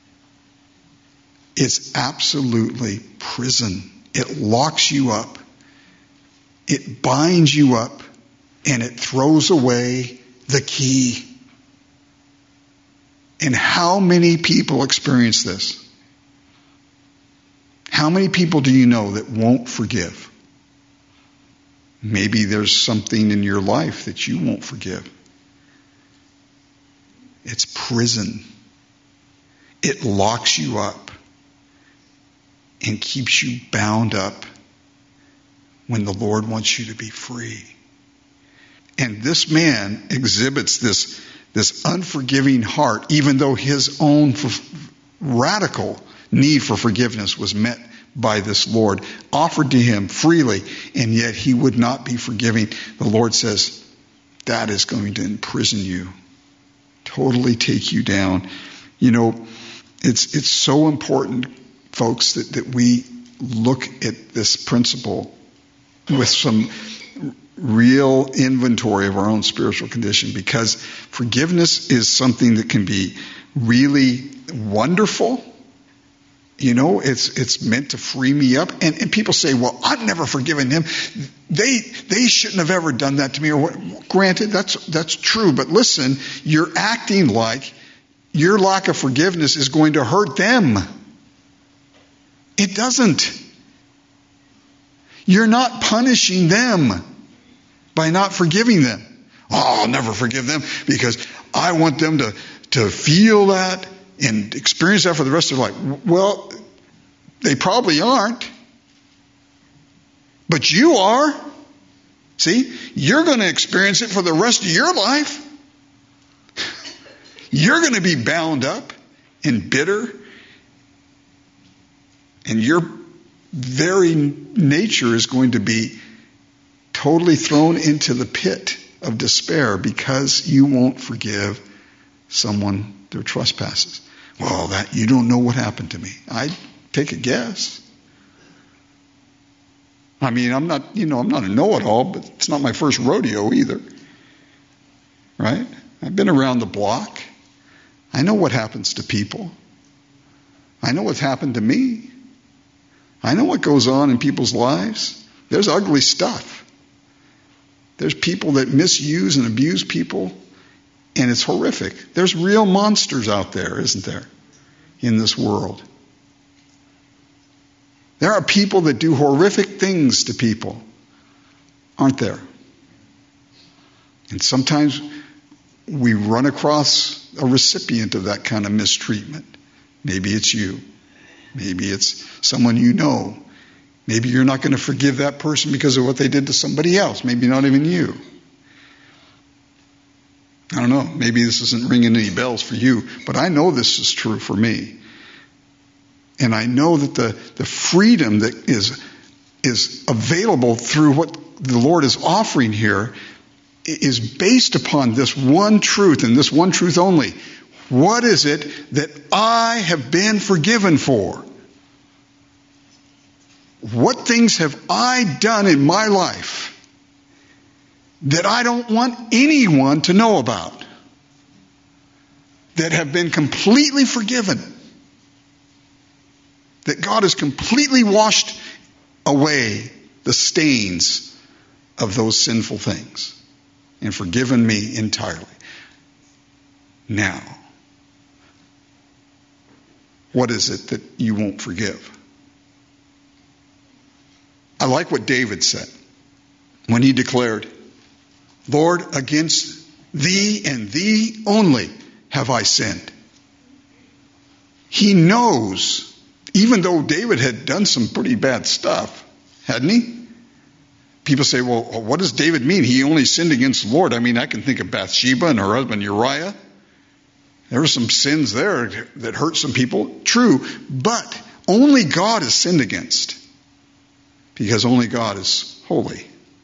It's absolutely prison. It locks you up. It binds you up, and it throws away the key. And how many people experience this? How many people do you know that won't forgive? Maybe there's something in your life that you won't forgive. It's prison. It locks you up and keeps you bound up when the Lord wants you to be free. And this man exhibits this, this unforgiving heart, even though his own f- radical need for forgiveness was met by this Lord, offered to him freely, and yet he would not be forgiving. The Lord says, that is going to imprison you, totally take you down. You know, it's it's so important, folks, that, that we look at this principle with some real inventory of our own spiritual condition, because forgiveness is something that can be really wonderful. You know, it's it's meant to free me up. And, and people say, well, I've never forgiven him. They they shouldn't have ever done that to me. Or what? Granted, that's that's true. But listen, you're acting like your lack of forgiveness is going to hurt them. It doesn't. You're not punishing them by not forgiving them. Oh, I'll never forgive them because I want them to, to feel that and experience that for the rest of their life. Well, they probably aren't. But you are. See, you're going to experience it for the rest of your life. You're going to be bound up and bitter. And your very nature is going to be totally thrown into the pit of despair because you won't forgive someone their trespasses. Well, that you don't know what happened to me. I'd take a guess. I mean, I'm not, you know, I'm not a know-it-all, but it's not my first rodeo either. Right? I've been around the block. I know what happens to people. I know what's happened to me. I know what goes on in people's lives. There's ugly stuff. There's people that misuse and abuse people, and it's horrific. There's real monsters out there, isn't there, in this world? There are people that do horrific things to people, aren't there? And sometimes we run across a recipient of that kind of mistreatment. Maybe it's you. Maybe it's someone you know. Maybe you're not going to forgive that person because of what they did to somebody else. Maybe not even you. I don't know. Maybe this isn't ringing any bells for you, but I know this is true for me. And I know that the, the freedom that is, is available through what the Lord is offering here is based upon this one truth and this one truth only. What is it that I have been forgiven for? What things have I done in my life that I don't want anyone to know about, that have been completely forgiven, that God has completely washed away the stains of those sinful things and forgiven me entirely? Now, what is it that you won't forgive? I like what David said when he declared, Lord, against thee and thee only have I sinned. He knows, even though David had done some pretty bad stuff, hadn't he? People say, well, what does David mean? He only sinned against the Lord. I mean, I can think of Bathsheba and her husband Uriah. There were some sins there that hurt some people. True, but only God is sinned against, because only God is holy.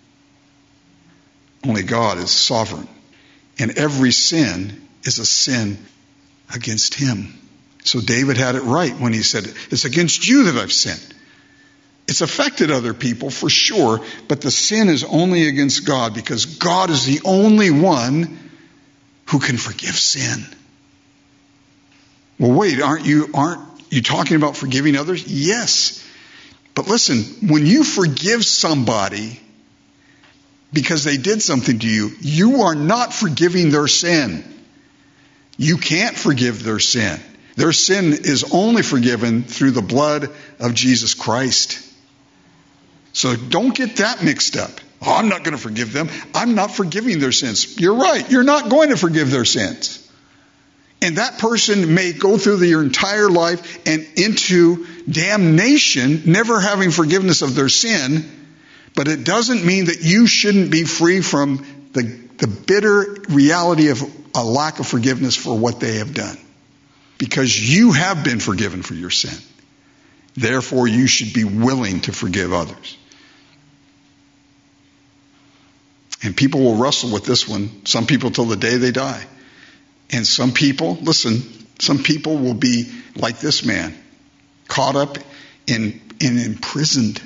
Only God is sovereign. And every sin is a sin against him. So David had it right when he said, it's against you that I've sinned. It's affected other people for sure, but the sin is only against God, because God is the only one who can forgive sin. Well, wait, aren't you, aren't you talking about forgiving others? Yes. But listen, when you forgive somebody because they did something to you, you are not forgiving their sin. You can't forgive their sin. Their sin is only forgiven through the blood of Jesus Christ. So don't get that mixed up. Oh, I'm not going to forgive them. I'm not forgiving their sins. You're right. You're not going to forgive their sins. And that person may go through their entire life and into damnation, never having forgiveness of their sin. But it doesn't mean that you shouldn't be free from the, the bitter reality of a lack of forgiveness for what they have done. Because you have been forgiven for your sin. Therefore, you should be willing to forgive others. And people will wrestle with this one. Some people till the day they die. And some people, listen, some people will be like this man, caught up in, and imprisoned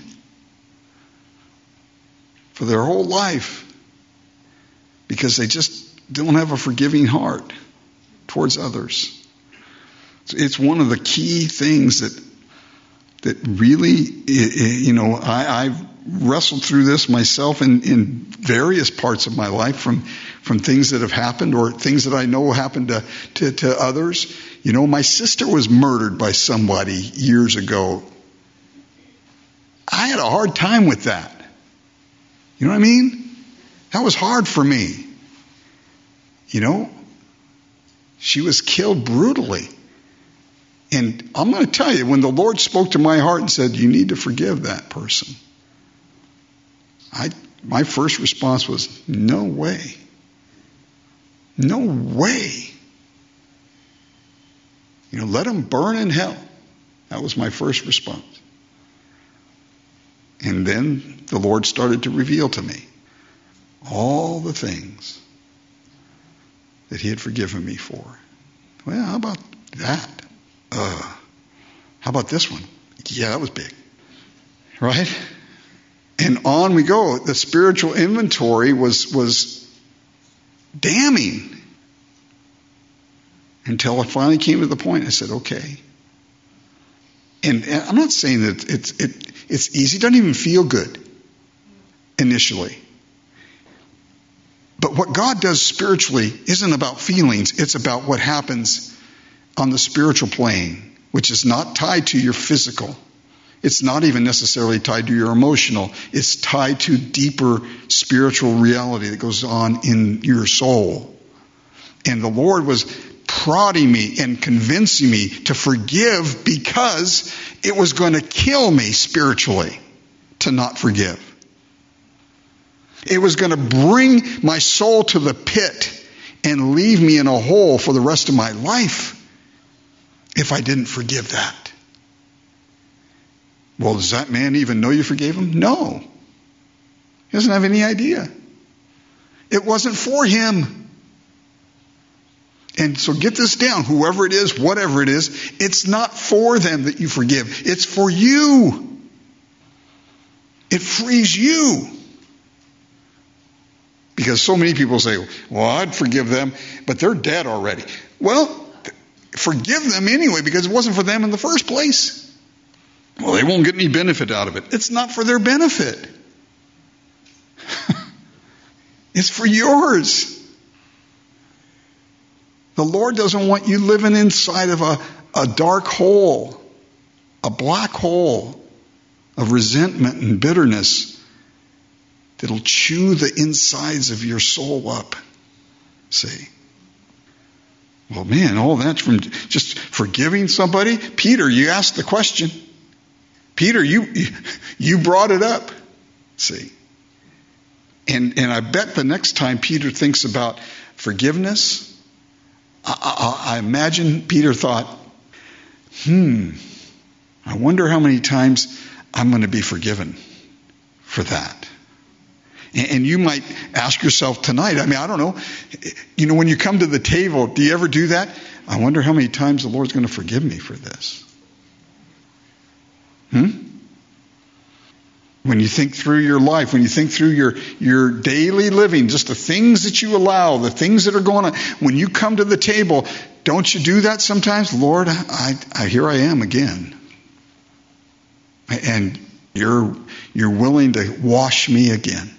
for their whole life because they just don't have a forgiving heart towards others. It's one of the key things that that really, you know, I, I've wrestled through this myself in, in various parts of my life, from from things that have happened or things that I know happened to, to, to others. You know, my sister was murdered by somebody years ago. I had a hard time with that. You know what I mean? That was hard for me. You know, she was killed brutally. And I'm going to tell you, when the Lord spoke to my heart and said, you need to forgive that person, I my first response was, no way. No way. You know, let them burn in hell. That was my first response. And then the Lord started to reveal to me all the things that he had forgiven me for. Well, how about that? Uh, how about this one? Yeah, that was big. Right? And on we go. The spiritual inventory was, was damning. Until I finally came to the point, I said, okay. And, and I'm not saying that it's, it, it's easy. It doesn't even feel good initially. But what God does spiritually isn't about feelings. It's about what happens on the spiritual plane, which is not tied to your physical. It's not even necessarily tied to your emotional. It's tied to deeper spiritual reality that goes on in your soul. And the Lord was prodding me and convincing me to forgive because it was going to kill me spiritually to not forgive. It was going to bring my soul to the pit and leave me in a hole for the rest of my life if I didn't forgive that. Well, does that man even know you forgave him? No. He doesn't have any idea. It wasn't for him. And so get this down. Whoever it is, whatever it is, it's not for them that you forgive. It's for you. It frees you. Because so many people say, well, I'd forgive them, but they're dead already. Well, forgive them anyway because it wasn't for them in the first place. Well, they won't get any benefit out of it. It's not for their benefit. It's for yours. The Lord doesn't want you living inside of a, a dark hole, a black hole of resentment and bitterness that'll chew the insides of your soul up. See? Well, man, all that's from just forgiving somebody. Peter, you asked the question. Peter, you you brought it up. See? And and I bet the next time Peter thinks about forgiveness, I, I, I imagine Peter thought, hmm, I wonder how many times I'm going to be forgiven for that. And, and you might ask yourself tonight, I mean, I don't know, you know, when you come to the table, do you ever do that? I wonder how many times the Lord's going to forgive me for this. Hmm? When you think through your life, when you think through your, your daily living, just the things that you allow, the things that are going on, when you come to the table, don't you do that sometimes? Lord, I, I here I am again. And you're you're willing to wash me again.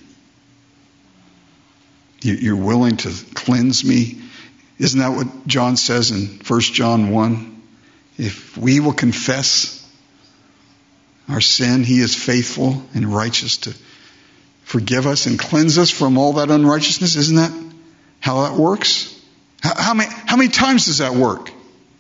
You're willing to cleanse me. Isn't that what John says in First John one? If we will confess our sin, he is faithful and righteous to forgive us and cleanse us from all that unrighteousness. Isn't that how that works? How, how many, how many times does that work?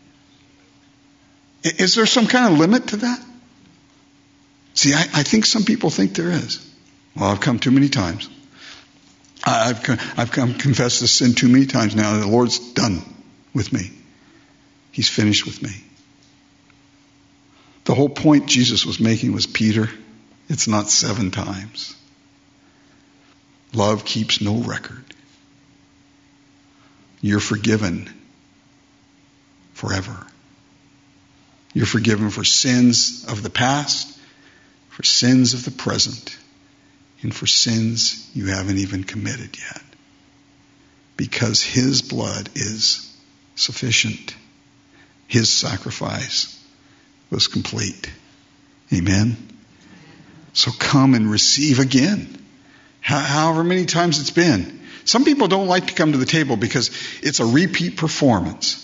Is there some kind of limit to that? See, I, I think some people think there is. Well, I've come too many times. I've come, I've come confessed this sin too many times now. The Lord's done with me. He's finished with me. The whole point Jesus was making was, Peter, it's not seven times. Love keeps no record. You're forgiven forever. You're forgiven for sins of the past, for sins of the present, and for sins you haven't even committed yet. Because his blood is sufficient. His sacrifice was complete. Amen? So come and receive again. However many times it's been. Some people don't like to come to the table because it's a repeat performance.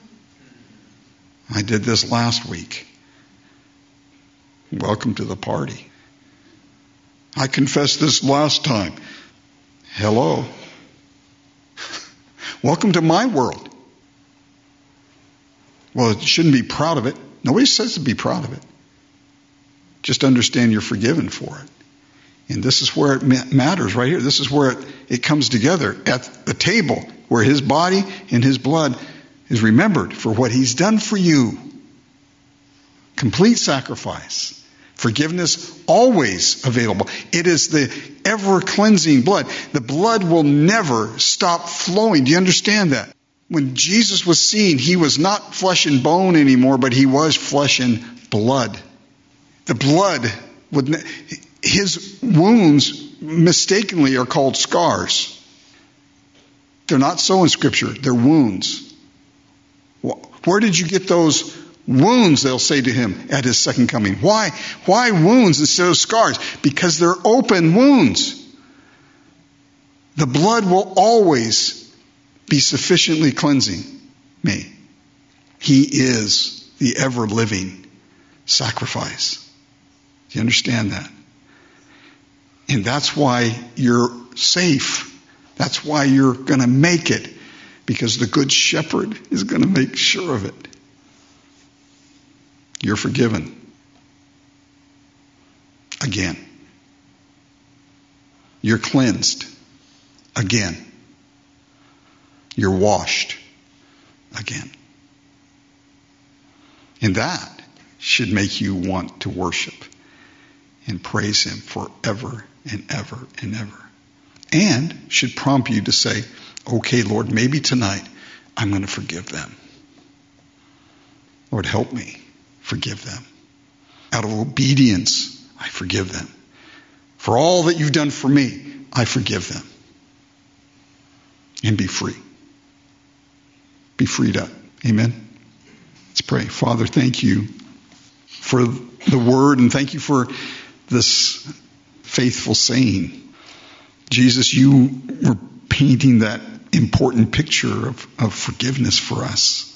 I did this last week. Welcome to the party. I confessed this last time. Hello. Welcome to my world. Well, you shouldn't be proud of it. Nobody says to be proud of it. Just understand you're forgiven for it. And this is where it matters right here. This is where it, it comes together at the table where his body and his blood is remembered for what he's done for you. Complete sacrifice. Forgiveness always available. It is the ever-cleansing blood. The blood will never stop flowing. Do you understand that? When Jesus was seen, he was not flesh and bone anymore, but he was flesh and blood. The blood would, his wounds mistakenly are called scars. They're not so in Scripture. They're wounds. Where did you get those wounds, they'll say to him at his second coming? Why? Why wounds instead of scars? Because they're open wounds. The blood will always be sufficiently cleansing me. He is the ever-living sacrifice. Do you understand that? And that's why you're safe. That's why you're going to make it. Because the Good Shepherd is going to make sure of it. You're forgiven. Again. You're cleansed. Again. You're washed. Again. And that should make you want to worship and praise him forever and ever and ever. And should prompt you to say, okay, Lord, maybe tonight I'm going to forgive them. Lord, help me forgive them. Out of obedience, I forgive them. For all that you've done for me, I forgive them. And be free. Be freed up. Amen. Let's pray. Father, thank you for the word, and thank you for this faithful saying. Jesus, you were painting that important picture of, of forgiveness for us.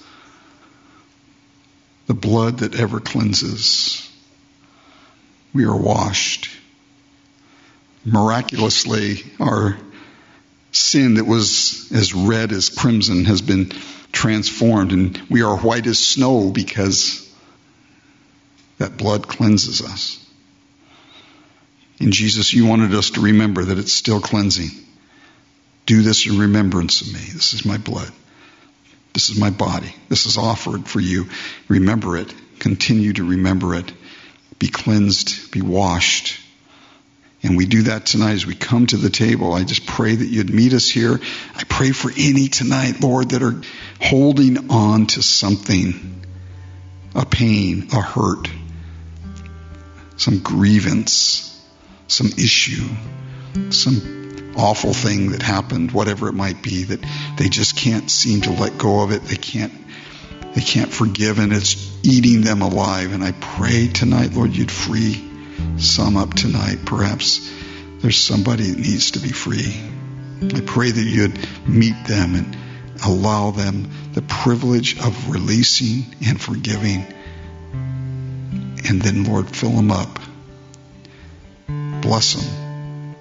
The blood that ever cleanses. We are washed. Miraculously, our sin that was as red as crimson has been transformed, and we are white as snow because that blood cleanses us. And Jesus, you wanted us to remember that it's still cleansing. Do this in remembrance of me. This is my blood. This is my body. This is offered for you. Remember it. Continue to remember it. Be cleansed. Be washed. And we do that tonight as we come to the table. I just pray that you'd meet us here. I pray for any tonight, Lord, that are holding on to something, a pain, a hurt, some grievance, some issue, some awful thing that happened, whatever it might be, that they just can't seem to let go of it. They can't, they can't forgive, and it's eating them alive. And I pray tonight, Lord, you'd free some up tonight. Perhaps there's somebody that needs to be free. I pray that you'd meet them and allow them the privilege of releasing and forgiving. And then, Lord, fill them up. Bless them.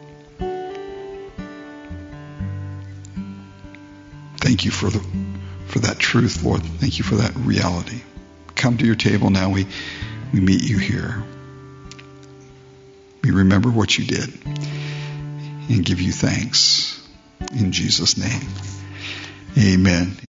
Thank you for the for that truth, Lord. Thank you for that reality. Come to your table now. We, we meet you here. We remember what you did and give you thanks. In Jesus' name, amen.